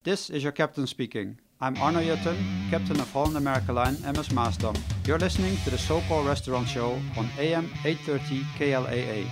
This is your captain speaking. I'm Arno Jutten, captain of Holland America Line MS Maasdam. You're listening to the SoCal Restaurant Show on AM 830 KLAA.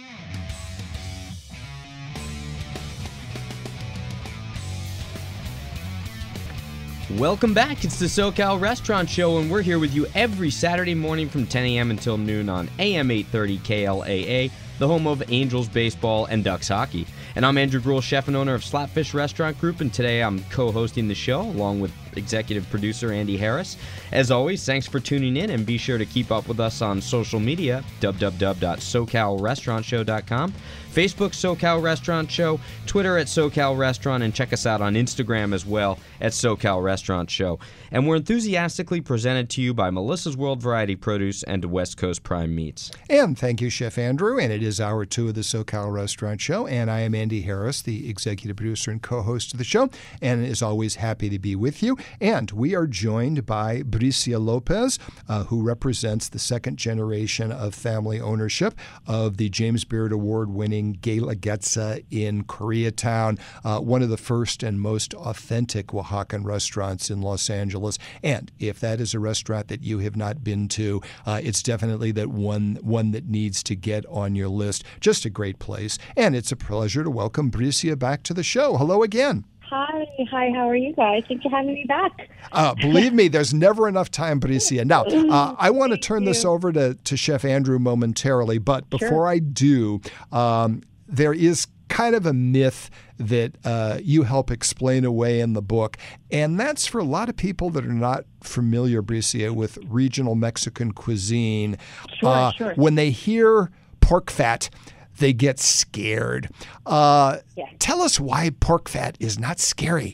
Welcome back. It's the SoCal Restaurant Show, and we're here with you every Saturday morning from 10 a.m. until noon on AM 830 KLAA, the home of Angels baseball and Ducks hockey. And I'm Andrew Gruhl, chef and owner of Slapfish Restaurant Group, and today I'm co-hosting the show along with executive producer Andy Harris. As always, thanks for tuning in, and be sure to keep up with us on social media, www.socalrestaurantshow.com, Facebook SoCal Restaurant Show, Twitter at SoCal Restaurant, and check us out on Instagram as well at SoCal Restaurant Show. And we're enthusiastically presented to you by Melissa's World Variety Produce and West Coast Prime Meats. And thank you, Chef Andrew. And it is hour 2 of the SoCal Restaurant Show. And I am Andy Harris, the executive producer and co-host of the show. And as always, happy to be with you. And we are joined by Bricia Lopez, who represents the second generation of family ownership of the James Beard Award-winning Gala Getza in Koreatown, one of the first and most authentic Oaxacan restaurants in Los Angeles. And if that is a restaurant that you have not been to, it's definitely that one that needs to get on your list. Just a great place. And it's a pleasure to welcome Bricia back to the show. Hello again. Hi, how are you guys? Thanks for having me back. Believe me, there's never enough time, Bricia. Now, I want to turn this over to Chef Andrew momentarily, but before I do, there is kind of a myth that you help explain away in the book, and that's for a lot of people that are not familiar, Bricia, with regional Mexican cuisine. Sure. When they hear pork fat, they get scared. Tell us why pork fat is not scary.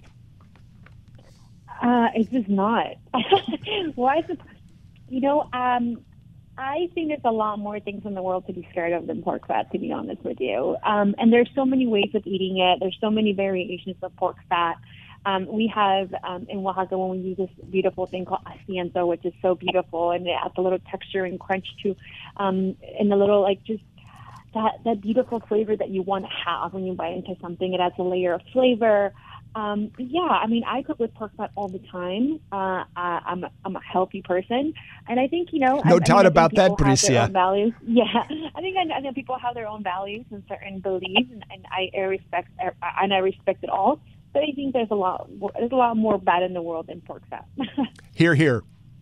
It's just not. Why is it? I think there's a lot more things in the world to be scared of than pork fat, to be honest with you. And there's so many ways of eating it. There's so many variations of pork fat. We have in Oaxaca, when we use this beautiful thing called asiento, which is so beautiful, and it adds a little texture and crunch to, and a little just that beautiful flavor that you want to have when you bite into something. It adds a layer of flavor. I cook with pork fat all the time. I'm a healthy person, and I think no doubt about that, Bricia. Values. Yeah, I know people have their own values and certain beliefs, and I respect it all. But I think there's a lot more bad in the world than pork fat. Hear, hear.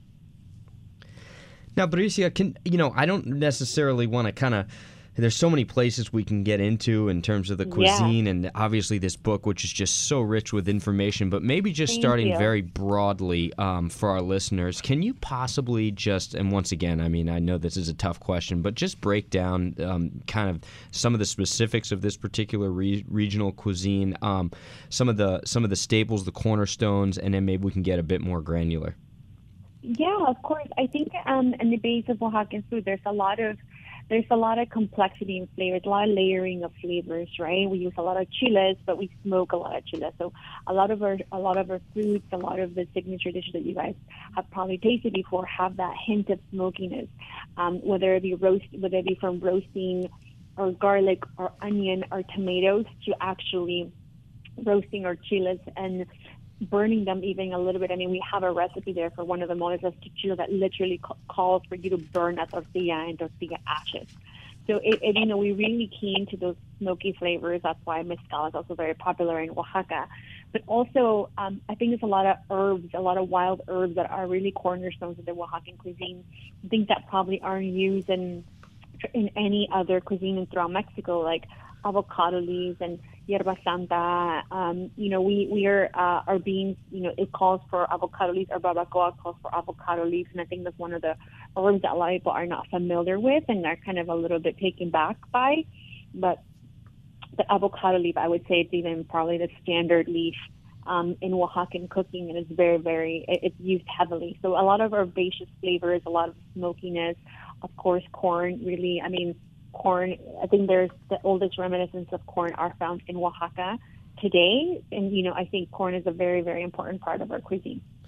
Now, Bricia, I don't necessarily want to kind of. There's so many places we can get into in terms of the cuisine, and obviously this book, which is just so rich with information, but maybe just starting very broadly for our listeners, can you possibly just, and once again, I know this is a tough question, but just break down kind of some of the specifics of this particular regional cuisine, some of the staples, the cornerstones, and then maybe we can get a bit more granular. Yeah, of course. I think in the base of Oaxacan food, there's a lot of complexity in flavors, a lot of layering of flavors, right? We use a lot of chiles, but we smoke a lot of chiles. So a lot of our foods, a lot of the signature dishes that you guys have probably tasted before have that hint of smokiness, whether it be from roasting or garlic or onion or tomatoes to actually roasting our chiles and burning them even a little bit. We have a recipe there for one of the moles de chile that literally calls for you to burn a tortilla and tortilla ashes. So we really keen to those smoky flavors. That's why mezcal is also very popular in Oaxaca. But also, I think there's a lot of herbs, a lot of wild herbs that are really cornerstones of the Oaxacan cuisine. Things that probably aren't used in any other cuisine throughout Mexico, like avocado leaves and yerba santa. Our beans, it calls for avocado leaves. Our barbacoa calls for avocado leaves, and I think that's one of the herbs that a lot of people are not familiar with and are kind of a little bit taken back by. But the avocado leaf, I would say it's even probably the standard leaf in Oaxacan cooking, and it's very, very, it's used heavily. So a lot of herbaceous flavors, a lot of smokiness, of course, corn, really, corn, I think there's the oldest reminiscence of corn are found in Oaxaca today. And, I think corn is a very, very important part of our cuisine.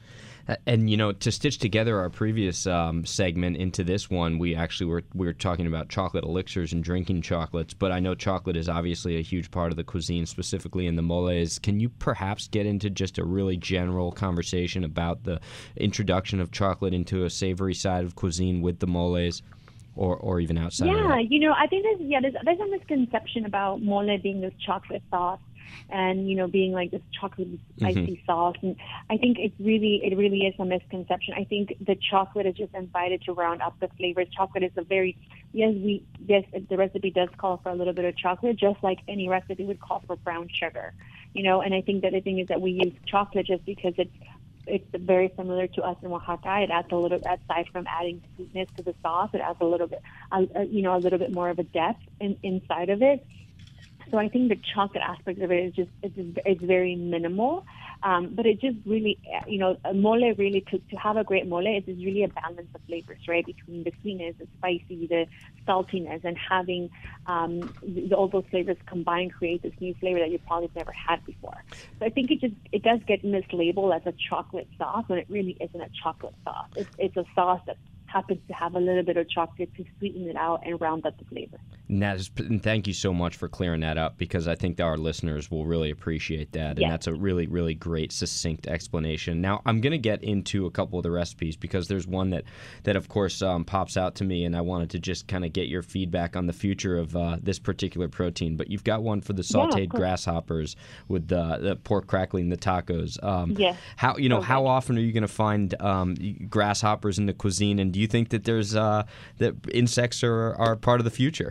And, to stitch together our previous segment into this one, we were talking about chocolate elixirs and drinking chocolates, but I know chocolate is obviously a huge part of the cuisine, specifically in the moles. Can you perhaps get into just a really general conversation about the introduction of chocolate into a savory side of cuisine with the moles? Or even outside of that? I think there's a misconception about mole being this chocolate sauce and, being like this chocolate spicy sauce. And I think it really is a misconception. I think the chocolate is just invited to round up the flavors. Chocolate is the recipe does call for a little bit of chocolate, just like any recipe would call for brown sugar, and I think that the thing is that we use chocolate just because it's very similar to us in Oaxaca. It adds a little, aside from adding sweetness to the sauce, it adds a little bit, a little bit more of a depth inside of it. So I think the chocolate aspect of it is it's very minimal. But it just really, a mole really, to have a great mole, it is really a balance of flavors, right? Between the sweetness, the spicy, the saltiness, and having all those flavors combined create this new flavor that you probably never had before. So I think it does get mislabeled as a chocolate sauce when it really isn't a chocolate sauce. It's a sauce that happens to have a little bit of chocolate to sweeten it out and round up the flavor. And thank you so much for clearing that up, because I think that our listeners will really appreciate that. And that's a really, really great, succinct explanation. Now, I'm going to get into a couple of the recipes, because there's one that of course, pops out to me, and I wanted to just kind of get your feedback on the future of this particular protein. But you've got one for the sautéed grasshoppers with the pork crackling, the tacos. How often are you going to find grasshoppers in the cuisine, and do you think that there's that insects are part of the future?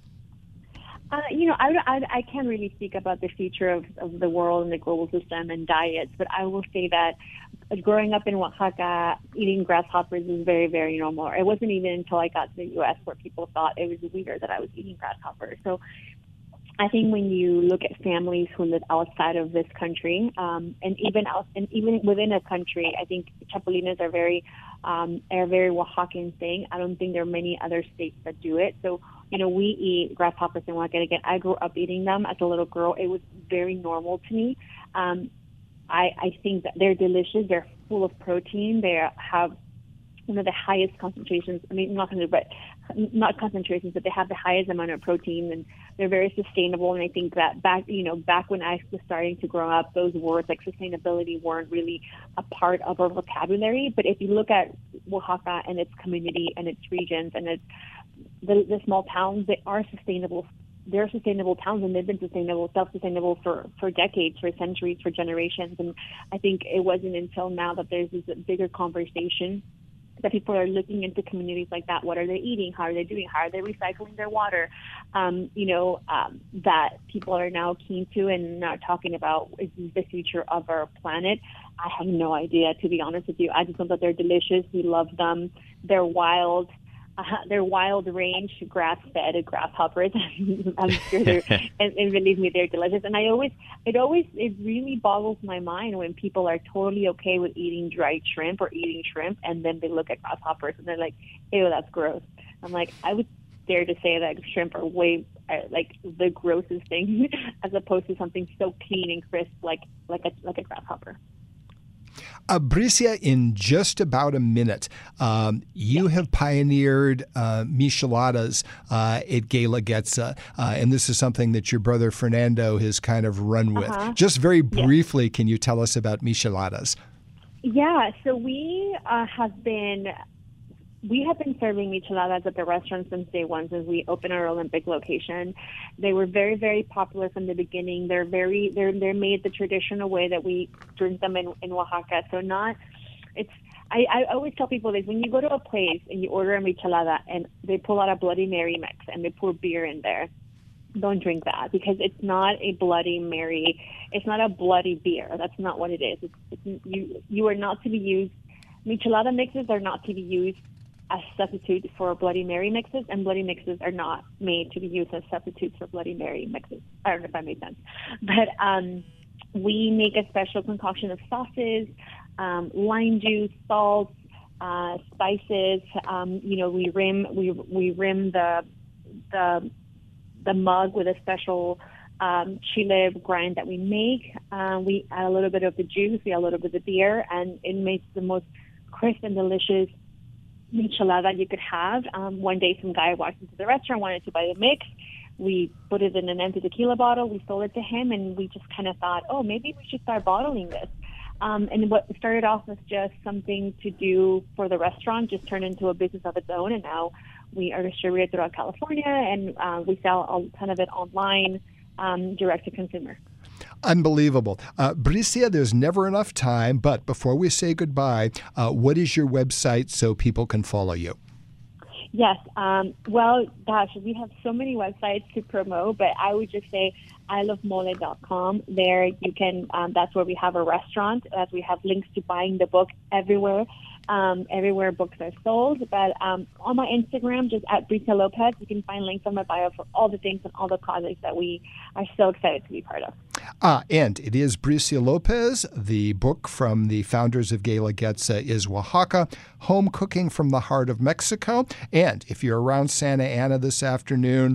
I can't really speak about the future of the world and the global system and diets, but I will say that growing up in Oaxaca, eating grasshoppers is very, very normal. It wasn't even until I got to the U.S. where people thought it was weird that I was eating grasshoppers. So I think when you look at families who live outside of this country, and even within a country, I think chapulines are very Oaxacan thing. I don't think there are many other states that do it. So, we eat grasshoppers in Oaxaca. Again, I grew up eating them as a little girl. It was very normal to me. I think that they're delicious. They're full of protein. They have one of the highest concentrations. I mean, not concentrations, but they have the highest amount of protein, and they're very sustainable. And I think that back when I was starting to grow up, those words like sustainability weren't really a part of our vocabulary. But if you look at Oaxaca and its community and its regions and its the small towns, they are sustainable. They're sustainable towns, and they've been self-sustainable for decades, for centuries, for generations. And I think it wasn't until now that there's this bigger conversation that people are looking into communities like that. What are they eating? How are they doing? How are they recycling their water? That people are now keen to and not talking about is the future of our planet. I have no idea, to be honest with you. I just know that they're delicious. We love them. They're wild. They're wild range grass-fed grasshoppers. I'm sure they're, and believe me, they're delicious. And it really boggles my mind when people are totally okay with eating dried shrimp or eating shrimp, and then they look at grasshoppers and they're like, ew, that's gross. I'm like, I would dare to say that shrimp are way like the grossest thing as opposed to something so clean and crisp like a grasshopper. Bricia, in just about a minute, you have pioneered micheladas at Guelaguetza, and this is something that your brother Fernando has kind of run with. Just very briefly, can you tell us about micheladas? Yeah, so we have been serving micheladas at the restaurant since day one, since we opened our Olympic location. They were very, very popular from the beginning. They're made the traditional way that we drink them in Oaxaca. So I always tell people this: when you go to a place and you order a michelada and they pull out a Bloody Mary mix and they pour beer in there, don't drink that, because it's not a Bloody Mary. It's not a bloody beer. That's not what it is. You are not to be used. Michelada mixes are not to be used as substitute for Bloody Mary mixes, and Bloody mixes are not made to be used as substitutes for Bloody Mary mixes. I don't know if that made sense. But we make a special concoction of sauces, lime juice, salt, spices. We rim the mug with a special chile grind that we make. We add a little bit of the juice, we add a little bit of the beer, and it makes the most crisp and delicious michelada you could have. One day, some guy walked into the restaurant, wanted to buy the mix. We put it in an empty tequila bottle. We sold it to him, and we just kind of thought, oh, maybe we should start bottling this. And what started off as just something to do for the restaurant just turned into a business of its own, and now we are distributed throughout California, and we sell a ton of it online, direct to consumer. Unbelievable. Bricia, there's never enough time, but before we say goodbye, what is your website so people can follow you? Yes. Well, gosh, we have so many websites to promote, but I would just say ilovemole.com. There you can, that's where we have a restaurant, as we have links to buying the book everywhere books are sold. But on my Instagram, just at Bricia Lopez, you can find links on my bio for all the things and all the projects that we are so excited to be part of. And it is Bricia Lopez. The book from the founders of Guelaguetza is Oaxaca, Home Cooking from the Heart of Mexico. And if you're around Santa Ana this afternoon,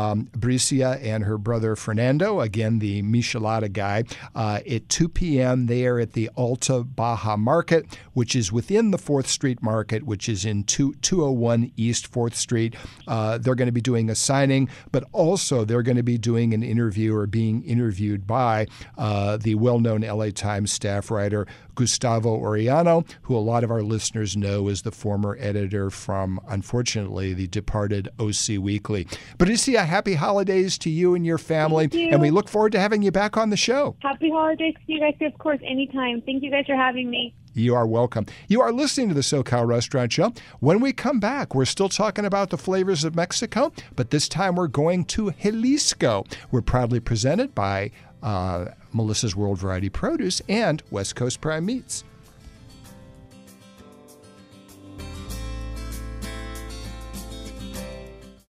Bricia and her brother Fernando, again, the Michelada guy, at 2 p.m. they are at the Alta Baja Market, which is within the 4th Street Market, which is in 201 East 4th Street. They're going to be doing a signing, but also they're going to be doing an interview or being interviewed by the well-known LA Times staff writer Gustavo Orellano, who a lot of our listeners know is the former editor from, unfortunately, the departed OC Weekly. Bricia, happy holidays to you and your family, and we look forward to having you back on the show. Happy holidays to you guys, of course, anytime. Thank you guys for having me. You are welcome. You are listening to the SoCal Restaurant Show. When we come back, we're still talking about the flavors of Mexico, but this time we're going to Jalisco. We're proudly presented by Melissa's World Variety Produce and West Coast Prime Meats.